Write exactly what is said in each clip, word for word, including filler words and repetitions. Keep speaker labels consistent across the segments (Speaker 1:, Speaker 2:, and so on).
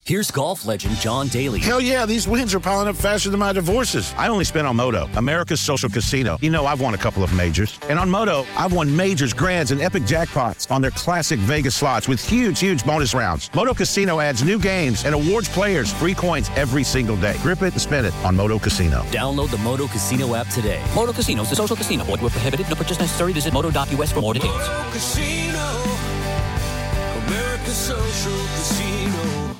Speaker 1: Here's golf legend John Daly.
Speaker 2: Hell yeah, these wins are piling up faster than my divorces. I only spent on Moto, America's social casino. You know, I've won a couple of majors. And on Moto, I've won majors, grands, and epic jackpots on their classic Vegas slots with huge, huge bonus rounds. Moto Casino adds new games and awards players free coins every single day. Grip it and spin it on Moto Casino.
Speaker 1: Download the Moto Casino app today. Moto Casino is a social casino. Void where prohibited. No purchase necessary. Visit moto dot U S for more details.
Speaker 3: Moto Casino, America's social casino.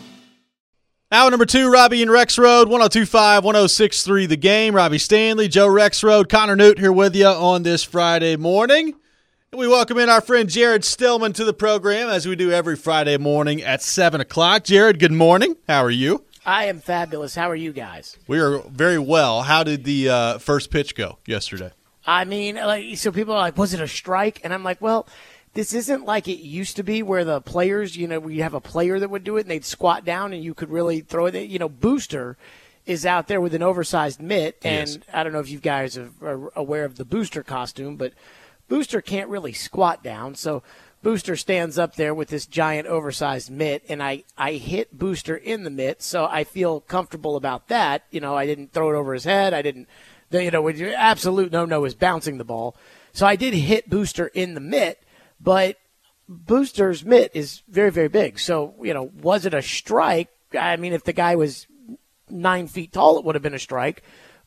Speaker 4: Hour number two, Robbie and Rex Road, one oh two point five, one oh six point three The Game. Robbie Stanley, Joe Rex Road, Connor Newt here with you on this Friday morning. And we welcome in our friend Jared Stillman to the program, as we do every Friday morning at seven o'clock. Jared, good morning. How are you?
Speaker 5: I am fabulous. How are you guys?
Speaker 4: We are very well. How did the uh, first pitch go yesterday?
Speaker 5: I mean, like, so people are like, was it a strike? And I'm like, well, this isn't like it used to be where the players, you know, we have a player that would do it and they'd squat down and you could really throw it. You know, Booster is out there with an oversized mitt. And
Speaker 4: yes.
Speaker 5: I don't know if you guys are aware of the Booster costume, but Booster can't really squat down. So Booster stands up there with this giant oversized mitt, and I, I hit Booster in the mitt, so I feel comfortable about that. You know, I didn't throw it over his head. I didn't, you know, absolute no-no is bouncing the ball. So I did hit Booster in the mitt. But Booster's mitt is very, very big. So, you know, was it a strike? I mean, if the guy was nine feet tall, it would have been a strike.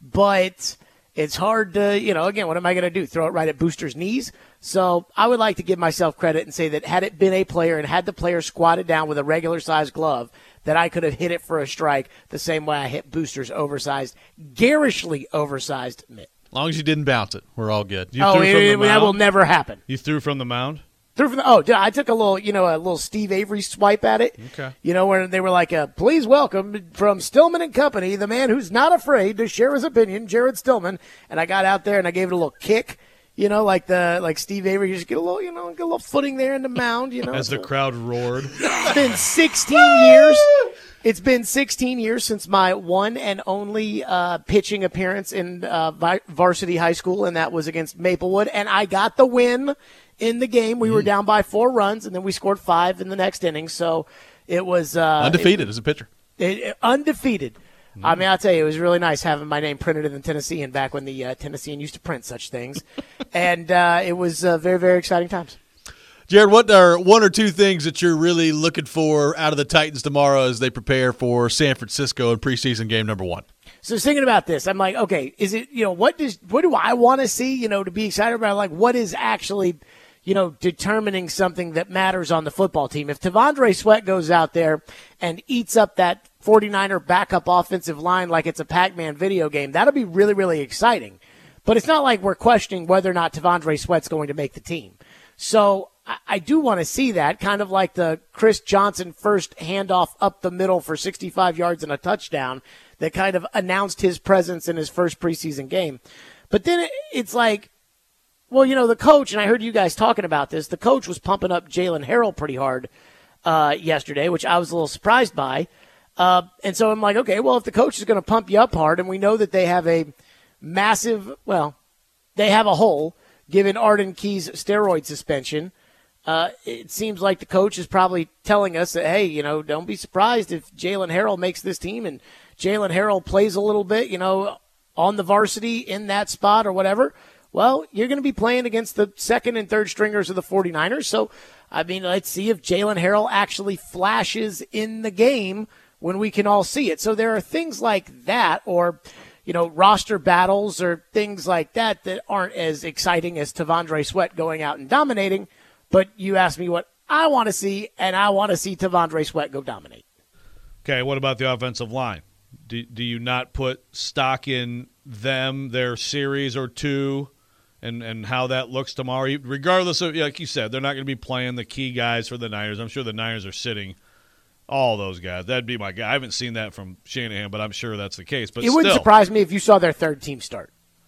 Speaker 5: But it's hard to, you know, again, what am I going to do? Throw it right at Booster's knees? So I would like to give myself credit and say that had it been a player and had the player squatted down with a regular-sized glove, that I could have hit it for a strike the same way I hit Booster's oversized, garishly oversized mitt.
Speaker 4: As long as you didn't bounce it, we're all good. You
Speaker 5: oh,
Speaker 4: threw
Speaker 5: it,
Speaker 4: from the
Speaker 5: it,
Speaker 4: mound?
Speaker 5: that will never happen.
Speaker 4: You threw from the mound?
Speaker 5: Threw from the, oh, I took a little, you know, a little Steve Avery swipe at it.
Speaker 4: Okay.
Speaker 5: You know, where they were like, uh, please welcome from Stillman and Company, the man who's not afraid to share his opinion, Jared Stillman. And I got out there and I gave it a little kick, you know, like the like Steve Avery. You just get a little, you know, get a little footing there in the mound, you know.
Speaker 4: As the crowd roared.
Speaker 5: It's been sixteen years. It's been sixteen years since my one and only uh, pitching appearance in uh, varsity high school, and that was against Maplewood. And I got the win in the game. We mm. were down by four runs, and then we scored five in the next inning. So it was uh,
Speaker 4: undefeated
Speaker 5: it,
Speaker 4: as a pitcher.
Speaker 5: It, it, undefeated. Mm. I mean, I'll tell you, it was really nice having my name printed in the Tennessean back when the uh, Tennessean used to print such things. and uh, it was uh, very, very exciting times.
Speaker 4: Jared, what are one or two things that you're really looking for out of the Titans tomorrow as they prepare for San Francisco in preseason game number one?
Speaker 5: So I was thinking about this. I'm like, okay, is it, you know, what does, what do I want to see, you know, to be excited about? Like, what is actually, you know, determining something that matters on the football team? If Tavondre Sweat goes out there and eats up that forty-niner backup offensive line like it's a Pac-Man video game, that'll be really, really exciting. But it's not like we're questioning whether or not Tavondre Sweat's going to make the team. So I do want to see that, kind of like the Chris Johnson first handoff up the middle for sixty-five yards and a touchdown that kind of announced his presence in his first preseason game. But then it's like, well, you know, the coach, and I heard you guys talking about this, the coach was pumping up Jalen Harrell pretty hard uh, yesterday, which I was a little surprised by. Uh, and so I'm like, okay, well, if the coach is going to pump you up hard, and we know that they have a massive, well, they have a hole, given Arden Key's steroid suspension, Uh, it seems like the coach is probably telling us that, hey, you know, don't be surprised if Jalen Harrell makes this team and Jalen Harrell plays a little bit, you know, on the varsity in that spot or whatever. Well, you're going to be playing against the second and third stringers of the forty-niners. So, I mean, let's see if Jalen Harrell actually flashes in the game when we can all see it. So there are things like that, or, you know, roster battles or things like that that aren't as exciting as Tavondre Sweat going out and dominating. But you asked me what I want to see, and I want to see Tavondre Sweat go dominate.
Speaker 6: Okay, what about the offensive line? Do, do you not put stock in them, their series or two, and, and how that looks tomorrow? Regardless of, like you said, they're not going to be playing the key guys for the Niners. I'm sure the Niners are sitting all those guys. That'd be my guy. I haven't seen that from Shanahan, but I'm sure that's the case. But
Speaker 5: it wouldn't
Speaker 6: still,
Speaker 5: surprise me if you saw their third team start.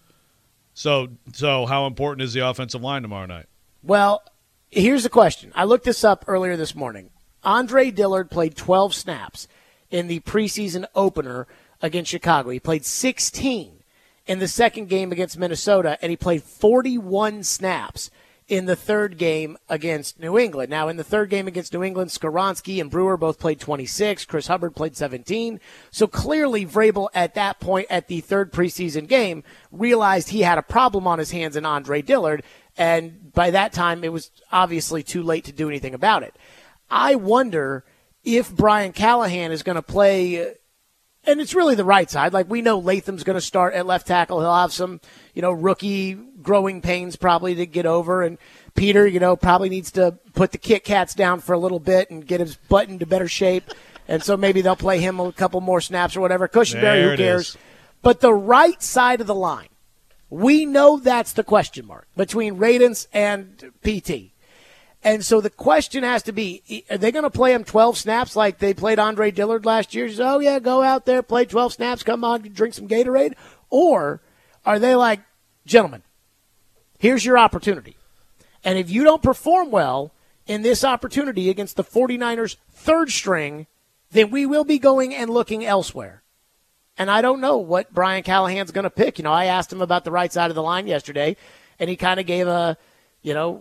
Speaker 6: So, so how important is the offensive line tomorrow night?
Speaker 5: Well, here's the question. I looked this up earlier this morning. Andre Dillard played twelve snaps in the preseason opener against Chicago. He played sixteen in the second game against Minnesota, and he played forty-one snaps in the third game against New England. Now, in the third game against New England, Skoronski and Brewer both played twenty-six. Chris Hubbard played seventeen. So clearly, Vrabel at that point at the third preseason game realized he had a problem on his hands in Andre Dillard, and by that time, it was obviously too late to do anything about it. I wonder if Brian Callahan is going to play, and it's really the right side. Like, we know Latham's going to start at left tackle. He'll have some, you know, rookie growing pains probably to get over. And Peter, you know, probably needs to put the Kit Kats down for a little bit and get his butt into better shape. And so maybe they'll play him a couple more snaps or whatever. Cushenberry, who cares? Is. But the right side of the line, we know that's the question mark between Radunz and P T. And so the question has to be, are they going to play him twelve snaps like they played Andre Dillard last year? Just, oh, yeah, go out there, play twelve snaps, come on, drink some Gatorade? Or are they like, gentlemen, here's your opportunity. And if you don't perform well in this opportunity against the 49ers' third string, then we will be going and looking elsewhere. And I don't know what Brian Callahan's going to pick. You know, I asked him about the right side of the line yesterday, and he kind of gave a, you know,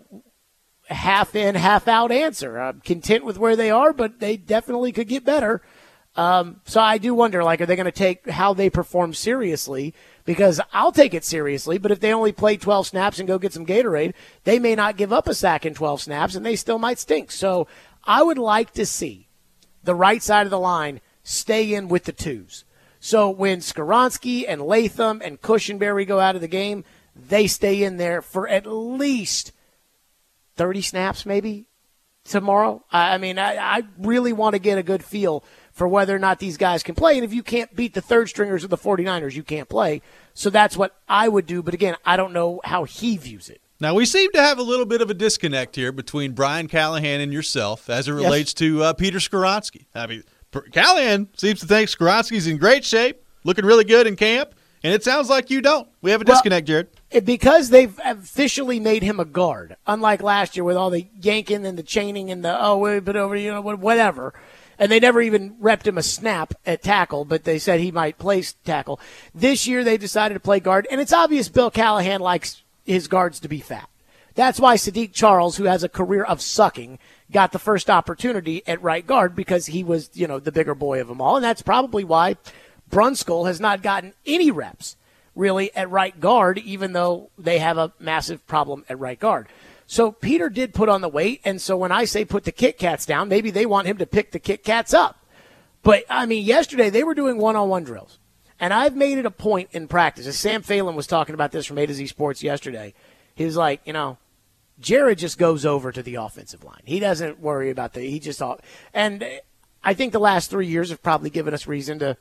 Speaker 5: half in, half out answer. I'm content with where they are, but they definitely could get better. Um, so I do wonder, like, are they going to take how they perform seriously? Because I'll take it seriously, but if they only play twelve snaps and go get some Gatorade, they may not give up a sack in twelve snaps, and they still might stink. So I would like to see the right side of the line stay in with the twos. So when Skoronski and Latham and Cushenberry go out of the game, they stay in there for at least thirty snaps maybe tomorrow. I mean, I, I really want to get a good feel for whether or not these guys can play. And if you can't beat the third stringers of the 49ers, you can't play. So that's what I would do. But, again, I don't know how he views it.
Speaker 4: Now, we seem to have a little bit of a disconnect here between Brian Callahan and yourself as it relates yes. to uh, Peter Skoronski. I mean, Callahan seems to think Skoronski's in great shape, looking really good in camp, and it sounds like you don't. We have a well, disconnect, Jared.
Speaker 5: Because they've officially made him a guard, unlike last year with all the yanking and the chaining and the, oh, we put over, you know, whatever. And they never even repped him a snap at tackle, but they said he might play tackle. This year they decided to play guard, and it's obvious Bill Callahan likes his guards to be fat. That's why Sadiq Charles, who has a career of sucking, got the first opportunity at right guard because he was, you know, the bigger boy of them all. And that's probably why Brunskill has not gotten any reps really at right guard, even though they have a massive problem at right guard. So Peter did put on the weight, and so when I say put the Kit Kats down, maybe they want him to pick the Kit Kats up. But, I mean, yesterday they were doing one-on-one drills. And I've made it a point in practice, as Sam Phelan was talking about this from A to Z Sports yesterday. He was like, you know, Jared just goes over to the offensive line. He doesn't worry about the – he just – and I think the last three years have probably given us reason to,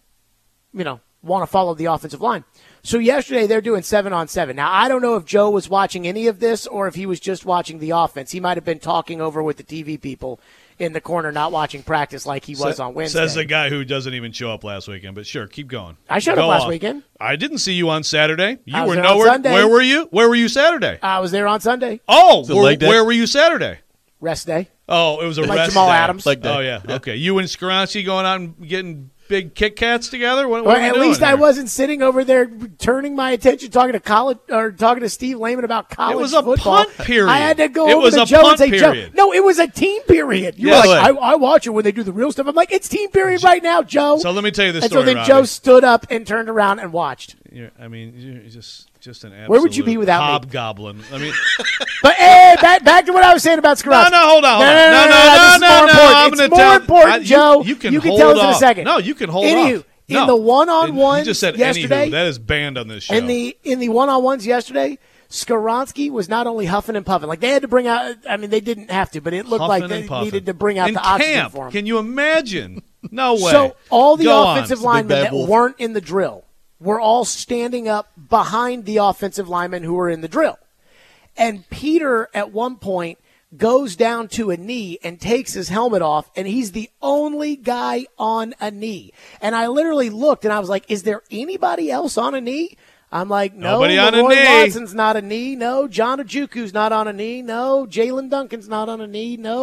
Speaker 5: you know, want to follow the offensive line. So yesterday they're doing seven on seven. Now, I don't know if Joe was watching any of this or if he was just watching the offense. He might have been talking over with the T V people in the corner, not watching practice like he was
Speaker 6: Sa-
Speaker 5: on Wednesday.
Speaker 6: Says the guy who doesn't even show up last weekend. But sure, keep going.
Speaker 5: I showed
Speaker 6: Go
Speaker 5: up last
Speaker 6: off.
Speaker 5: weekend.
Speaker 6: I didn't see you on Saturday. You
Speaker 5: I was
Speaker 6: were
Speaker 5: there on
Speaker 6: nowhere.
Speaker 5: Sunday.
Speaker 6: Where were you? Where were you Saturday?
Speaker 5: I was there on Sunday.
Speaker 6: Oh,
Speaker 4: So
Speaker 6: where,
Speaker 4: leg day?
Speaker 6: where were you Saturday?
Speaker 5: Rest day.
Speaker 6: Oh, it was a
Speaker 5: Like
Speaker 6: rest
Speaker 5: Jamal
Speaker 6: day.
Speaker 5: Adams.
Speaker 4: Leg day.
Speaker 6: Oh, yeah. yeah. Okay. You and Skoronski going out and getting big Kit Kats together? What,
Speaker 5: Well,
Speaker 6: what are we
Speaker 5: at
Speaker 6: doing
Speaker 5: least I
Speaker 6: here?
Speaker 5: wasn't sitting over there turning my attention, talking to college or talking to Steve Lehman about college
Speaker 6: It was a
Speaker 5: football.
Speaker 6: punt period.
Speaker 5: I had to go
Speaker 6: It
Speaker 5: over
Speaker 6: was
Speaker 5: to
Speaker 6: a
Speaker 5: Joe
Speaker 6: punt
Speaker 5: and say,
Speaker 6: period.
Speaker 5: Joe, no, it was a team period. You
Speaker 6: Yes.
Speaker 5: were like, I, I watch it when they do the real stuff. I'm like, it's team period right now, Joe.
Speaker 6: So let me tell you this
Speaker 5: and
Speaker 6: story,
Speaker 5: so then
Speaker 6: Robbie.
Speaker 5: Joe stood up and turned around and watched.
Speaker 6: You're, I mean, you're just just an absolute
Speaker 5: Where would you be without me?
Speaker 6: hobgoblin. I mean,
Speaker 5: But hey, back, back to what I was saying about
Speaker 6: no,
Speaker 5: Skoronski.
Speaker 6: no, hold on, hold
Speaker 5: No,
Speaker 6: on.
Speaker 5: no, no, no,
Speaker 6: no, no,
Speaker 5: this is more
Speaker 6: no,
Speaker 5: important.
Speaker 6: I'm
Speaker 5: It's
Speaker 6: gonna
Speaker 5: more
Speaker 6: tell-
Speaker 5: important,
Speaker 6: I- you-
Speaker 5: Joe.
Speaker 6: You can,
Speaker 5: You can
Speaker 6: hold
Speaker 5: tell us in a
Speaker 6: off.
Speaker 5: second.
Speaker 6: No, you can hold
Speaker 5: Anywho,
Speaker 6: off.
Speaker 5: in
Speaker 6: No.
Speaker 5: the one-on-ones
Speaker 6: You just said
Speaker 5: yesterday-
Speaker 6: anywho. That is banned on this show.
Speaker 5: In the in the one-on-ones yesterday, Skoronski was not only huffing and puffing. Like, they had to bring out – I mean, they didn't have to, but it looked
Speaker 6: Huffing
Speaker 5: like they
Speaker 6: and puffing.
Speaker 5: needed to bring out
Speaker 6: in
Speaker 5: the
Speaker 6: camp,
Speaker 5: oxygen for him.
Speaker 6: Can you imagine? No way.
Speaker 5: So all the
Speaker 6: Go on.
Speaker 5: offensive
Speaker 4: It's the big
Speaker 5: linemen
Speaker 4: bad
Speaker 5: that
Speaker 4: wolf.
Speaker 5: weren't in the drill were all standing up behind the offensive linemen who were in the drill. And Peter, at one point, goes down to a knee and takes his helmet off, and he's the only guy on a knee. And I literally looked, and I was like, is there anybody else on a knee? I'm like, no,
Speaker 6: Nobody on a
Speaker 5: Leroy
Speaker 6: knee.
Speaker 5: Watson's not a knee. No, John Ojukwu not on a knee. No, Jalen Duncan's not on a knee. No,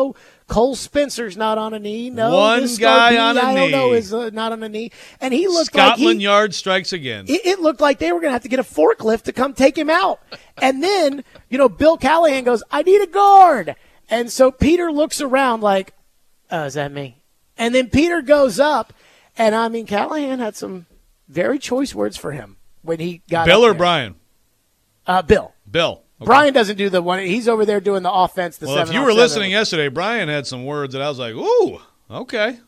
Speaker 5: Cole Spencer's not on a knee. No,
Speaker 6: One
Speaker 5: this
Speaker 6: guy
Speaker 5: Scarbini,
Speaker 6: on a
Speaker 5: I don't know,
Speaker 6: knee.
Speaker 5: is uh, not on a knee. And he looked
Speaker 6: Scotland
Speaker 5: like he,
Speaker 6: Yard strikes again.
Speaker 5: It, it looked like they were going to have to get a forklift to come take him out. And then, you know, Bill Callahan goes, I need a guard. And so Peter looks around like, oh, is that me? And then Peter goes up. And, I mean, Callahan had some very choice words for him when he got
Speaker 6: Bill
Speaker 5: up
Speaker 6: or
Speaker 5: there.
Speaker 6: Brian?
Speaker 5: Uh, Bill.
Speaker 6: Bill. Okay.
Speaker 5: Brian doesn't do the one. He's over there doing the offense. The
Speaker 6: Well, if
Speaker 5: seven
Speaker 6: you
Speaker 5: on
Speaker 6: were
Speaker 5: seven.
Speaker 6: listening yesterday, Brian had some words that I was like, ooh, okay.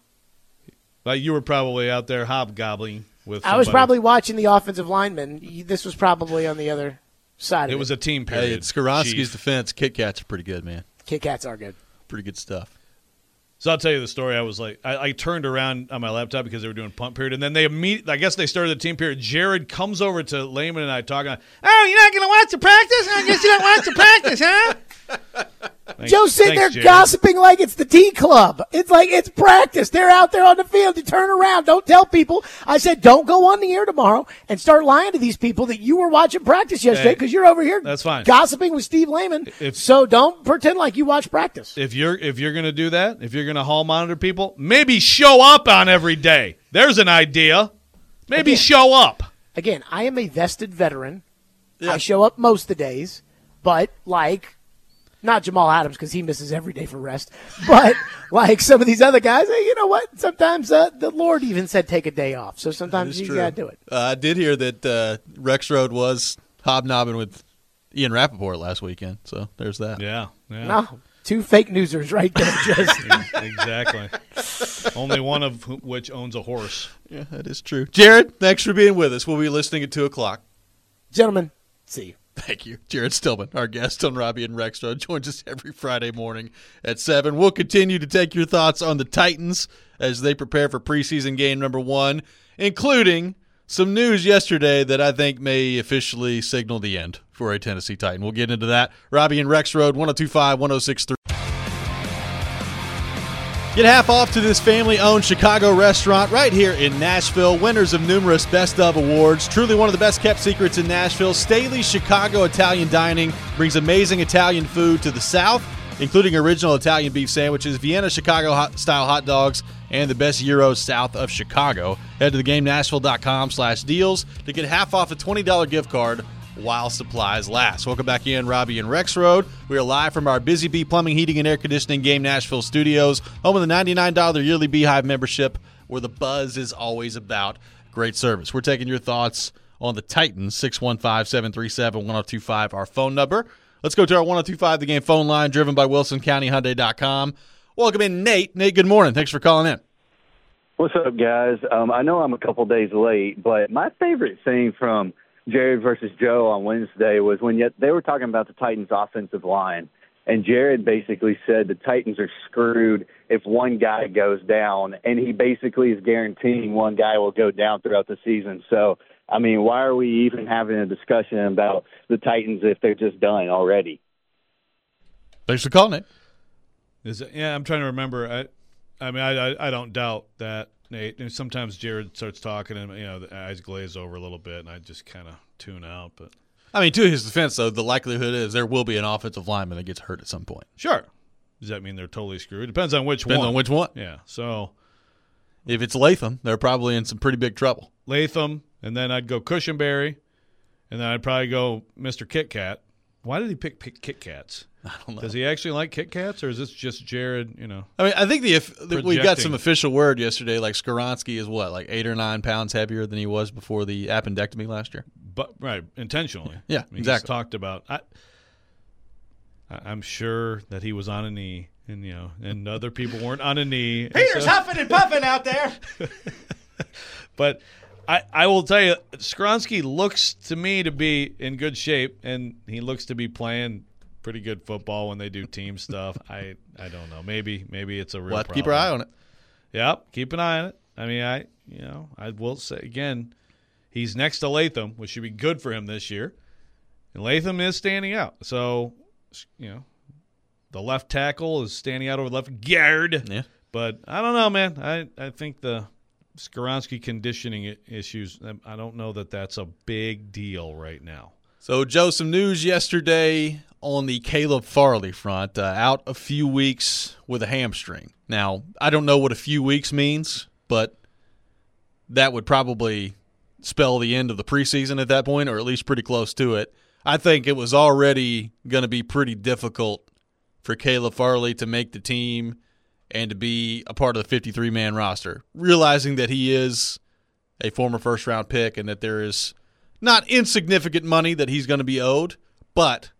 Speaker 6: Like you were probably out there hobgobbling with
Speaker 5: I was
Speaker 6: somebody.
Speaker 5: probably watching the offensive lineman. This was probably on the other side of
Speaker 6: It
Speaker 5: it.
Speaker 6: was a team period.
Speaker 4: Hey, it's Skoronski's
Speaker 6: Chief.
Speaker 4: defense. Kit Kats are pretty good, man.
Speaker 5: Kit Kats are good.
Speaker 4: Pretty good stuff.
Speaker 6: So I'll tell you the story. I was like, I, I turned around on my laptop because they were doing punt period, and then they immediately, I guess they started the team period. Jared comes over to Lehman and I talking. Oh, you're not going to watch the practice? I guess you don't watch the practice, huh? Thanks,
Speaker 5: Joe's sitting
Speaker 6: thanks,
Speaker 5: there
Speaker 6: Jared.
Speaker 5: gossiping like it's the T Club. It's like it's practice. They're out there on the field. You turn around. Don't tell people. I said, don't go on the air tomorrow and start lying to these people that you were watching practice yesterday
Speaker 6: Hey,
Speaker 5: because you're over here
Speaker 6: that's fine.
Speaker 5: gossiping with Steve Lehman.
Speaker 6: If-
Speaker 5: so don't pretend like you watch practice.
Speaker 6: If you're if you're going to do that, if you're going to hall monitor people, maybe show up on every day. There's an idea. Maybe
Speaker 5: Again.
Speaker 6: show up.
Speaker 5: Again, I am a vested veteran. I show up most of the days, but like not Jamal Adams because he misses every day for rest, but like some of these other guys, hey, you know what? Sometimes uh, the Lord even said take a day off, so sometimes
Speaker 4: That is
Speaker 5: you
Speaker 4: true.
Speaker 5: got to do it.
Speaker 4: Uh, I did hear that uh, Rex Road was hobnobbing with Ian Rappaport last weekend, so there's that.
Speaker 6: Yeah. yeah.
Speaker 5: No, two fake newsers right there, just
Speaker 6: Exactly. Only one of wh- which owns a horse.
Speaker 4: Yeah, that is true. Jared, thanks for being with us. We'll be listening at two o'clock.
Speaker 5: gentlemen. See you.
Speaker 4: Thank you. Jared Stillman, our guest on Robbie and Rex Road, joins us every Friday morning at seven. We'll continue to take your thoughts on the Titans as they prepare for preseason game number one, including some news yesterday that I think may officially signal the end for a Tennessee Titan. We'll get into that. Robbie and Rex Road, one oh two five, one oh six three. Get half off to this family-owned Chicago restaurant right here in Nashville. Winners of numerous Best of awards. Truly one of the best-kept secrets in Nashville. Staley's Chicago Italian Dining brings amazing Italian food to the South, including original Italian beef sandwiches, Vienna Chicago-style hot dogs, and the best gyros south of Chicago. Head to the game nashville dot com slash deals to get half off a twenty dollars gift card while supplies last. Welcome back in, Robbie and Rex Road. We are live from our Busy Bee Plumbing, Heating, and Air Conditioning Game Nashville studios, home of the ninety-nine dollars yearly Beehive membership, where the buzz is always about great service. We're taking your thoughts on the Titans, six one five, seven three seven, one oh two five, our phone number. Let's go to our one oh two five The Game phone line, driven by Wilson County Hyundai dot com. Welcome in, Nate. Nate, good morning. Thanks for calling in.
Speaker 7: What's up, guys? Um, I know I'm a couple days late, but my favorite thing from Jared versus Joe on Wednesday was when yet they were talking about the Titans' offensive line, and Jared basically said the Titans are screwed if one guy goes down, and he basically is guaranteeing one guy will go down throughout the season. So, I mean, why are we even having a discussion about the Titans if they're just done already?
Speaker 4: Thanks for calling, Nate.
Speaker 6: Is it, yeah, I'm trying to remember. I, I mean, I, I, I don't doubt that, Nate. And sometimes Jared starts talking, and you know, the eyes glaze over a little bit, and I just kind of tune out. But
Speaker 4: I mean, to his defense, though, the likelihood is there will be an offensive lineman that gets hurt at some point.
Speaker 6: sure, does that mean they're totally screwed? Depends on which
Speaker 4: Depends
Speaker 6: one.
Speaker 4: on which one.
Speaker 6: Yeah. So
Speaker 4: If it's Latham, they're probably in some pretty big trouble.
Speaker 6: Latham, and then I'd go Cushenberry, and then I'd probably go Mister Kit Kat. Why did he pick, pick Kit Kats?
Speaker 4: I don't know.
Speaker 6: Does he actually like Kit Kats, or is this just Jared? You know,
Speaker 4: I mean, I think the if the, we got
Speaker 6: Projecting.
Speaker 4: some official word yesterday. Like Skoronski is what, like eight or nine pounds heavier than he was before the appendectomy last year.
Speaker 6: but right intentionally.
Speaker 4: Yeah,
Speaker 6: I mean, he's
Speaker 4: exactly.
Speaker 6: talked about. I, I- I'm sure that he was on a knee, and you know, and other people weren't on a knee. and
Speaker 4: Peter's
Speaker 6: so-
Speaker 4: huffing and puffing out there.
Speaker 6: But I, I will tell you, Skoronski looks to me to be in good shape, and he looks to be playing pretty good football when they do team stuff. I, I don't know. Maybe maybe it's a real
Speaker 4: We'll have to
Speaker 6: problem.
Speaker 4: keep our eye on it.
Speaker 6: Yep, keep an eye on it. I mean, I you know I will say again, he's next to Latham, which should be good for him this year. And Latham is standing out. So, you know, the left tackle is standing out over the left guard.
Speaker 4: Yeah.
Speaker 6: But I don't know, man. I, I think the Skoronski conditioning i- issues, I don't know that that's a big deal right now.
Speaker 4: So, Joe, some news yesterday on the Caleb Farley front. Uh, out a few weeks with a hamstring. Now, I don't know what a few weeks means, but that would probably spell the end of the preseason at that point, or at least pretty close to it. I think it was already going to be pretty difficult for Caleb Farley to make the team and to be a part of the fifty-three man roster, realizing that he is a former first-round pick and that there is not insignificant money that he's going to be owed, but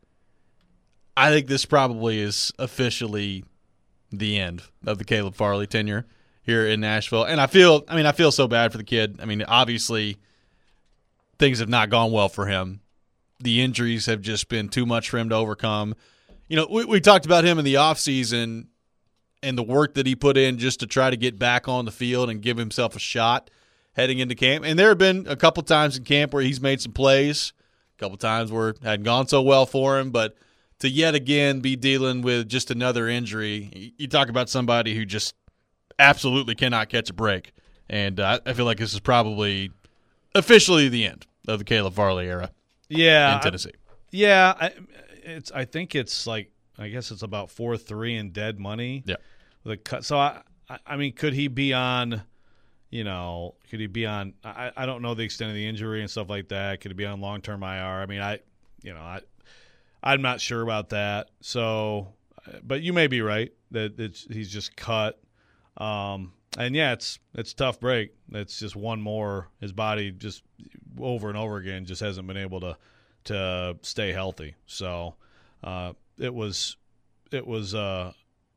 Speaker 4: I think this probably is officially the end of the Caleb Farley tenure here in Nashville. And I feel, I mean, I feel so bad for the kid. I mean, obviously things have not gone well for him. The injuries have just been too much for him to overcome. You know, we, we talked about him in the offseason and the work that he put in just to try to get back on the field and give himself a shot heading into camp. And there have been a couple times in camp where he's made some plays, a couple times where it hadn't gone so well for him, but to yet again be dealing with just another injury, you talk about somebody who just absolutely cannot catch a break. And uh, I feel like this is probably officially the end of the Caleb Farley era
Speaker 6: yeah,
Speaker 4: in Tennessee.
Speaker 6: I, yeah, I, it's. I think it's like, I guess it's about four three in dead money.
Speaker 4: Yeah.
Speaker 6: The cut. So, I, I mean, could he be on, you know, could he be on, I, I don't know the extent of the injury and stuff like that. Could he be on long-term I R? I mean, I, you know, I, I'm not sure about that. So, but you may be right that it's, he's just cut. Um, and yeah, it's it's a tough break. It's just one more. His body just over and over again just hasn't been able to to stay healthy. So uh, it was it was uh,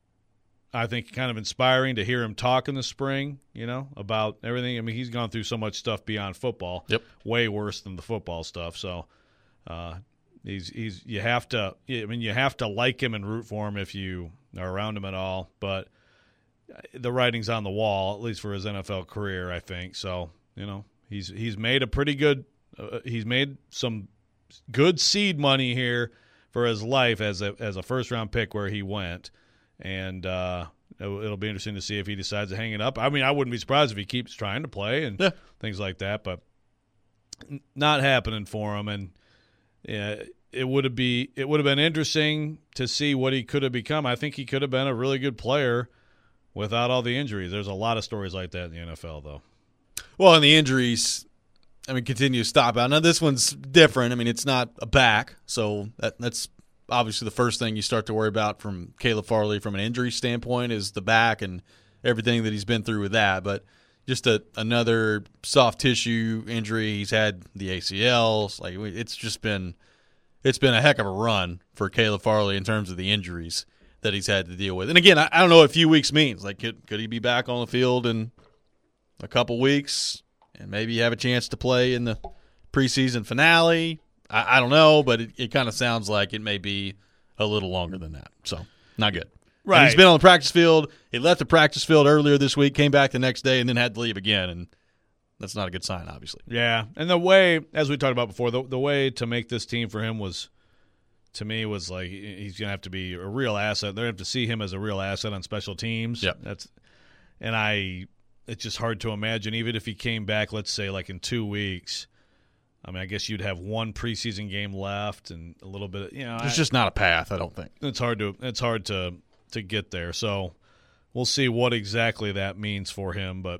Speaker 6: I think kind of inspiring to hear him talk in the spring. You know, about everything. I mean, he's gone through so much stuff beyond football.
Speaker 4: Yep,
Speaker 6: way worse than the football stuff. So. Uh, He's he's you have to I mean you have to like him and root for him if you are around him at all, but the writing's on the wall, at least for his N F L career, I think. So, you know, he's he's made a pretty good uh, he's made some good seed money here for his life as a as a first round pick where he went, and uh, it'll, it'll be interesting to see if he decides to hang it up. I mean, I wouldn't be surprised if he keeps trying to play and
Speaker 4: yeah.
Speaker 6: things like that, but not happening for him. And yeah, it would be it would have been interesting to see what he could have become. I think he could have been a really good player without all the injuries. There's a lot of stories like that in the N F L, though.
Speaker 4: Well, and the injuries, I mean, continue to stop out. Now, this one's different. I mean, it's not a back, so that, that's obviously the first thing you start to worry about from Caleb Farley from an injury standpoint is the back and everything that he's been through with that. But just a, another soft tissue injury. He's had the A C Ls. Like it's just been, it's been a heck of a run for Caleb Farley in terms of the injuries that he's had to deal with. And again, I, I don't know what a few weeks means. Like, could could he be back on the field in a couple weeks and maybe have a chance to play in the preseason finale? I, I don't know, but it, it kind of sounds like it may be a little longer than that. So, not good.
Speaker 6: Right.
Speaker 4: And he's been on the practice field. He left the practice field earlier this week, came back the next day, and then had to leave again. And that's not a good sign, obviously.
Speaker 6: Yeah. And the way, as we talked about before, the, the way to make this team for him was, to me, was like he's going to have to be a real asset. They're going to have to see him as a real asset on special teams.
Speaker 4: Yep.
Speaker 6: That's, and I, it's just hard to imagine, even if he came back, let's say, like in two weeks. I mean, I guess you'd have one preseason game left and a little bit of, you know.
Speaker 4: There's
Speaker 6: I,
Speaker 4: just not a path, I don't think.
Speaker 6: It's hard to, it's hard to, to get there. So we'll see what exactly that means for him. But,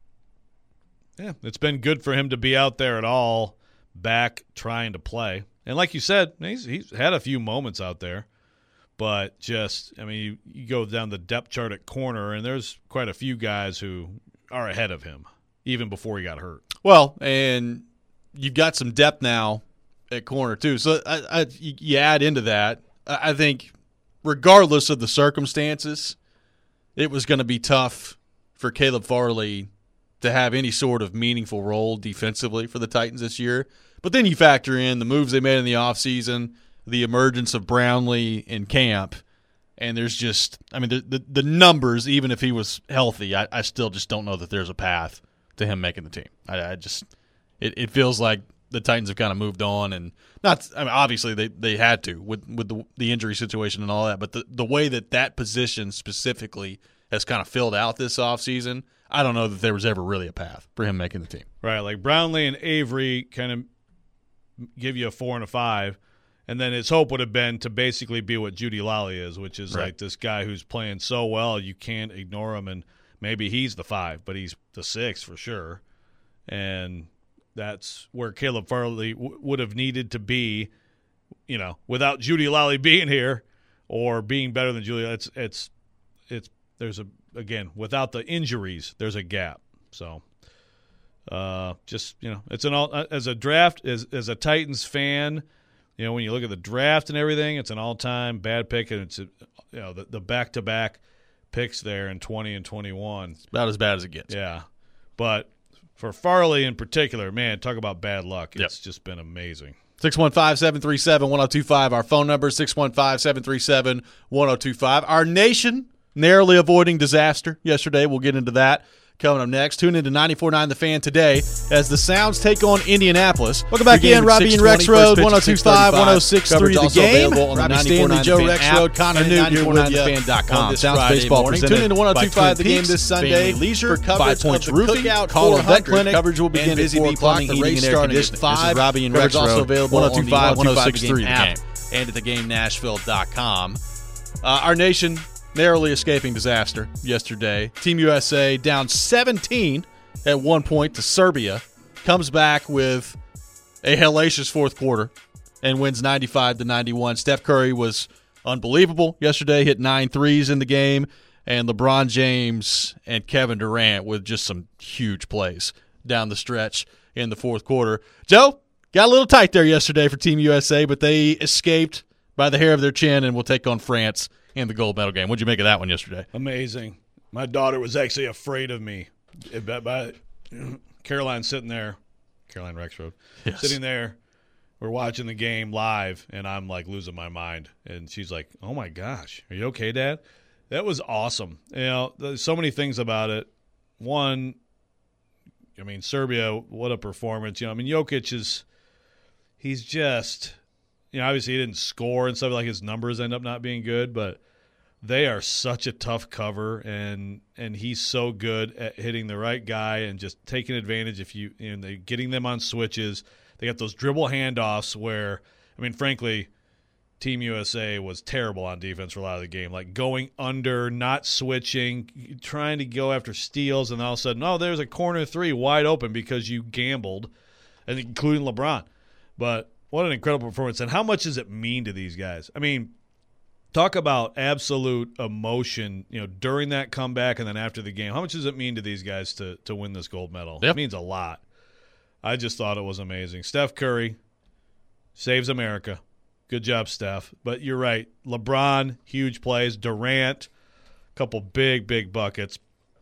Speaker 6: yeah, it's been good for him to be out there at all, back trying to play. And like you said, he's he's had a few moments out there. But just, I mean, you, you go down the depth chart at corner, and there's quite a few guys who are ahead of him, even before he got hurt.
Speaker 4: Well, and you've got some depth now at corner too. So I, I, you add into that, I think regardless of the circumstances, it was going to be tough for Caleb Farley to have any sort of meaningful role defensively for the Titans this year. But then you factor in the moves they made in the offseason, the emergence of Brownlee in camp, and there's just – I mean, the, the the numbers, even if he was healthy, I, I still just don't know that there's a path to him making the team. I, I just it, – it feels like the Titans have kind of moved on, and not – I mean, obviously they, they had to with, with the, the injury situation and all that, but the, the way that that position specifically has kind of filled out this offseason, I don't know that there was ever really a path for him making the team.
Speaker 6: Right, like Brownlee and Avery kind of give you a four and a five. And then his hope would have been to basically be what Judy Lally is, which is
Speaker 4: right.
Speaker 6: like this guy who's playing so well you can't ignore him. And maybe he's the five, but he's the six for sure. And that's where Caleb Farley w- would have needed to be, you know, without Judy Lally being here or being better than Julia. It's it's it's there's a again without the injuries, there's a gap. So, uh, just you know, it's an all as a draft as as a Titans fan. You know, when you look at the draft and everything, it's an all-time bad pick, and it's, you know, the, the back-to-back picks there in twenty and twenty-one.
Speaker 4: It's about as bad as it gets.
Speaker 6: Yeah. But for Farley in particular, man, talk about bad luck. It's
Speaker 4: yep.
Speaker 6: just been amazing.
Speaker 4: six one five, seven three seven, one oh two five, our phone number, six one five, seven three seven, one oh two five. Our nation narrowly avoiding disaster yesterday. We'll get into that coming up next. Tune into ninety-four point nine The Fan today as the Sounds take on Indianapolis. Welcome back in, Robbie and Rex Road, one oh two five, one oh six three The Game. Robbie Stanley, Joe Rex Road, Connor Newt here with you fan dot com. Sounds Baseball morning. Tune into one oh two five The Game this Sunday. Leisure for coverage of the Cookout four hundred. Clinic. Coverage will begin at four o'clock. The race starting at five. This is Robbie and Rex Road, also available one oh two five, one oh six three The Game and at the game nashville dot com. Uh, our nation narrowly escaping disaster yesterday. Team U S A down seventeen at one point to Serbia, comes back with a hellacious fourth quarter and wins ninety-five to ninety-one. Steph Curry was unbelievable yesterday, hit nine threes in the game, and LeBron James and Kevin Durant with just some huge plays down the stretch in the fourth quarter. Joe, got a little tight there yesterday for Team U S A, but they escaped by the hair of their chin and will take on France in the gold medal game. What'd you make of that one yesterday?
Speaker 6: Amazing. My daughter was actually afraid of me. By Caroline sitting there, Caroline Rexroad, yes. sitting there. We're watching the game live, and I'm like losing my mind. And she's like, "Oh my gosh, are you okay, Dad?" That was awesome. You know, there's so many things about it. One, I mean, Serbia, what a performance. You know, I mean, Jokic is, he's just. You know, obviously he didn't score and stuff, like his numbers end up not being good, but they are such a tough cover, and and he's so good at hitting the right guy and just taking advantage if you, you know, they getting them on switches. They got those dribble handoffs where, I mean, frankly, Team U S A was terrible on defense for a lot of the game, like going under, not switching, trying to go after steals, and all of a sudden, oh, there's a corner three wide open because you gambled, and including LeBron. But what an incredible performance. And how much does it mean to these guys? I mean, talk about absolute emotion, you know, during that comeback and then after the game. How much does it mean to these guys to to win this gold medal?
Speaker 4: Yep.
Speaker 6: It means a lot. I just thought it was amazing. Steph Curry saves America. Good job, Steph. But you're right. LeBron, huge plays. Durant, a couple big, big buckets.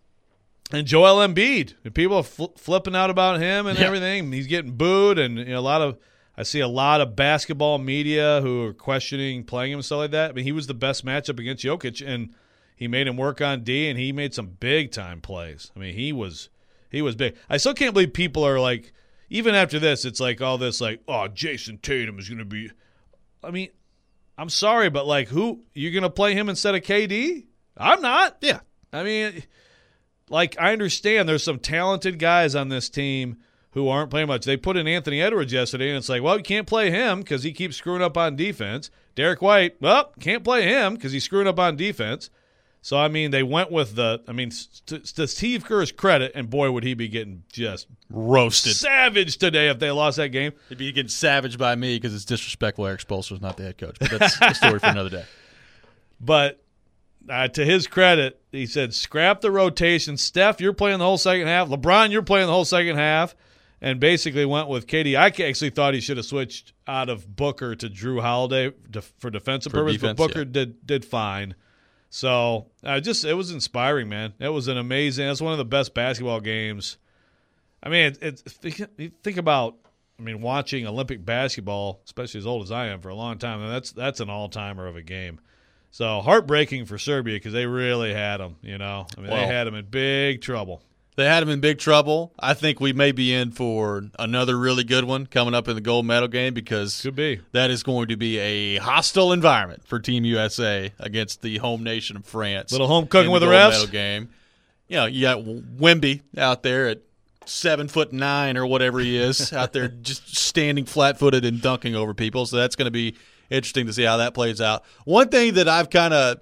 Speaker 6: And Joel Embiid. And people are fl- flipping out about him and
Speaker 4: yeah.
Speaker 6: everything. He's getting booed, and you know, a lot of – I see a lot of basketball media who are questioning playing him and stuff like that. I mean, he was the best matchup against Jokic, and he made him work on D, and he made some big-time plays. I mean, he was he was big. I still can't believe people are like, even after this, it's like all this like, oh, Jason Tatum is going to be – I mean, I'm sorry, but like who – you're going to play him instead of K D? I'm not.
Speaker 4: Yeah.
Speaker 6: I mean, like I understand there's some talented guys on this team – who aren't playing much. They put in Anthony Edwards yesterday, and it's like, well, you can't play him because he keeps screwing up on defense. Derek White, well, can't play him because he's screwing up on defense. So, I mean, they went with the – I mean, to, to Steve Kerr's credit, and boy, would he be getting just
Speaker 4: roasted.
Speaker 6: Savage today if they lost that game.
Speaker 4: He'd be getting savaged by me because it's disrespectful Eric Spoelstra's not the head coach. But that's a story for another day.
Speaker 6: But uh, to his credit, he said, scrap the rotation. Steph, you're playing the whole second half. LeBron, you're playing the whole second half. And basically went with K D. I actually thought he should have switched out of Booker to Drew Holiday for defensive
Speaker 4: for
Speaker 6: purposes,
Speaker 4: defense,
Speaker 6: but Booker
Speaker 4: yeah.
Speaker 6: did did fine. So I just it was inspiring, man. It was an amazing. That's one of the best basketball games. I mean, it, it, think about. I mean, watching Olympic basketball, especially as old as I am, for a long time. That's that's an all timer of a game. So heartbreaking for Serbia because they really had them. You know, I mean, well, they had them in big trouble.
Speaker 4: They had him in big trouble. I think we may be in for another really good one coming up in the gold medal game because
Speaker 6: Could be.
Speaker 4: that is going to be a hostile environment for Team U S A against the home nation of France.
Speaker 6: Little home cooking with the
Speaker 4: gold
Speaker 6: refs.
Speaker 4: Medal game. You know, you got Wemby out there at seven foot nine or whatever he is out there just standing flat footed and dunking over people. So that's going to be interesting to see how that plays out. One thing that I've kind of,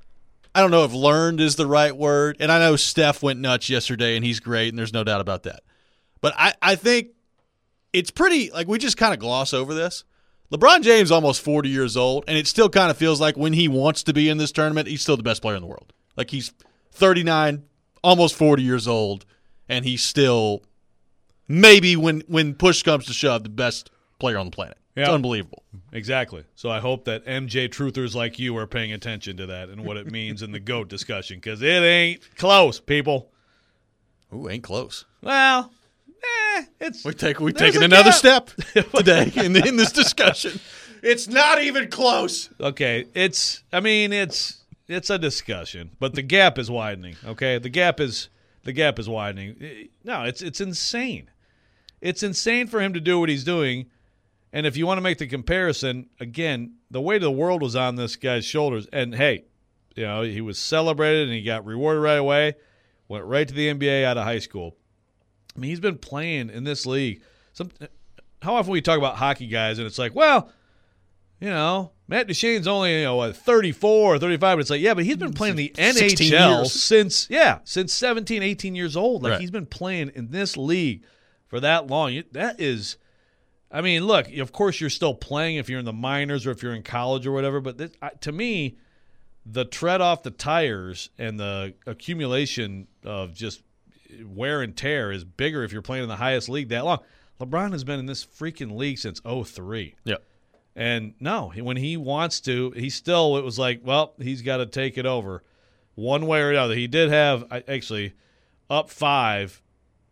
Speaker 4: I don't know if learned is the right word, and I know Steph went nuts yesterday and he's great and there's no doubt about that. But I, I think it's pretty, like we just kind of gloss over this. LeBron James is almost forty years old, and it still kind of feels like when he wants to be in this tournament, he's still the best player in the world. Like he's thirty-nine, almost forty years old, and he's still maybe when, when push comes to shove, the best player on the planet. It's
Speaker 6: yeah.
Speaker 4: unbelievable.
Speaker 6: Exactly. So I hope that M J truthers like you are paying attention to that and what it means in the GOAT discussion, because it ain't close, people.
Speaker 4: Ooh, ain't close.
Speaker 6: Well, eh, it's
Speaker 4: we take we
Speaker 6: there's
Speaker 4: taken
Speaker 6: a
Speaker 4: another
Speaker 6: gap.
Speaker 4: step today in, in this discussion. It's not even close.
Speaker 6: Okay, it's. I mean, it's it's a discussion, but the gap is widening. Okay, the gap is the gap is widening. No, it's it's insane. It's insane for him to do what he's doing. And if you want to make the comparison, again, the weight of the world was on this guy's shoulders. And, hey, you know, he was celebrated and he got rewarded right away, went right to the N B A out of high school. I mean, he's been playing in this league. Some, how often we talk about hockey guys and it's like, well, you know, Matt Duchene's only, you know, what, thirty-four or thirty-five. But it's like, yeah, but he's been playing in the N H L
Speaker 4: years.
Speaker 6: since, yeah, since seventeen, eighteen years old. Like,
Speaker 4: right.
Speaker 6: He's been playing in this league for that long. That is – I mean, look, of course you're still playing if you're in the minors or if you're in college or whatever, but this, to me, the tread off the tires and the accumulation of just wear and tear is bigger if you're playing in the highest league that long. LeBron has been in this freaking league since oh three.
Speaker 4: Yeah.
Speaker 6: And no, when he wants to, he still, it was like, well, he's got to take it over one way or another. He did have, actually, up five.